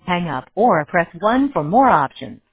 Hang up or press 1 for more options.